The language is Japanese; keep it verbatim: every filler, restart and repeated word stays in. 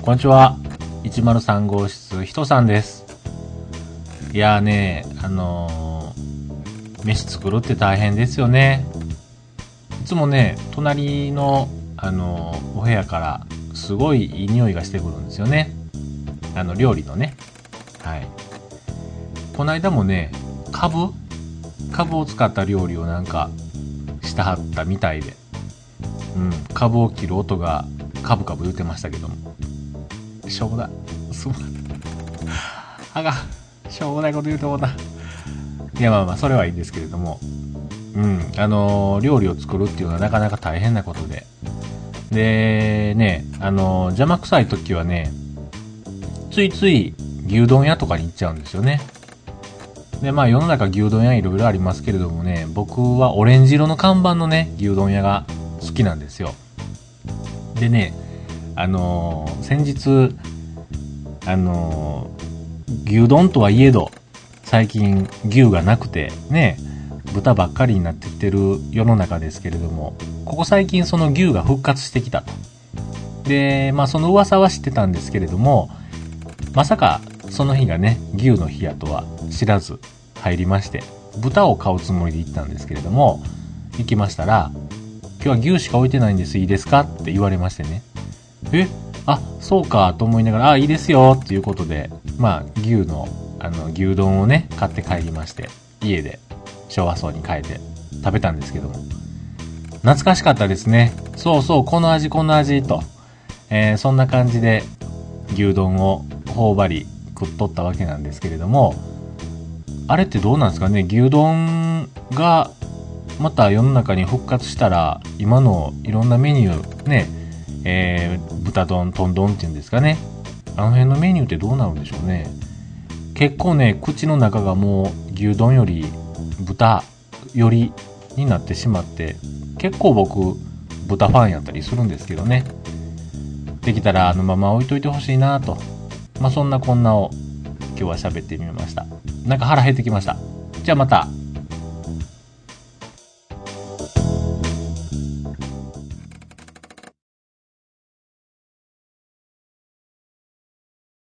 こんにちは。いちまるさん号室ひとさんです。いやーね、あのー、飯作るって大変ですよね。いつもね、隣の、あのー、お部屋からすごいいい匂いがしてくるんですよね。あの、料理のね。はい。この間もね、カブカブを使った料理をなんか、したはったみたいで。うん、カブを切る音がカブカブ言ってましたけども。しょうもない。すまん。あが、しょうもないこと言うと思った。いや、まあまあ、それはいいんですけれども。うん、あのー、料理を作るっていうのはなかなか大変なことで。で、ね、あのー、邪魔くさい時はね、ついつい牛丼屋とかに行っちゃうんですよね。で、まあ世の中牛丼屋いろいろありますけれどもね、僕はオレンジ色の看板のね、牛丼屋が好きなんですよ。でね、あのー、先日、あのー、牛丼とはいえど、最近牛がなくて、ね、豚ばっかりになってきてる世の中ですけれども、ここ最近その牛が復活してきたと。で、まあその噂は知ってたんですけれども、まさかその日がね、牛の日やとは知らず入りまして、豚を買うつもりで行ったんですけれども、行きましたら、今日は牛しか置いてないんです、いいですかって言われましてね。えあ、そうかと思いながら、あ、いいですよっていうことで、まあ、牛の、あの、牛丼をね、買って帰りまして、家で、昭和荘に帰って食べたんですけども。懐かしかったですね。そうそう、この味、この味、と。えー、そんな感じで、牛丼を頬張り食っとったわけなんですけれども、あれってどうなんですかね、牛丼が、また世の中に復活したら、今のいろんなメニュー、ね、えー、豚丼、豚丼っていうんですかね。あの辺のメニューってどうなるんでしょうね。結構ね、口の中がもう牛丼より豚よりになってしまって、結構僕、豚ファンやったりするんですけどね。できたらあのまま置いといてほしいなと。まあ、そんなこんなを今日は喋ってみました。なんか腹減ってきました。じゃあまた。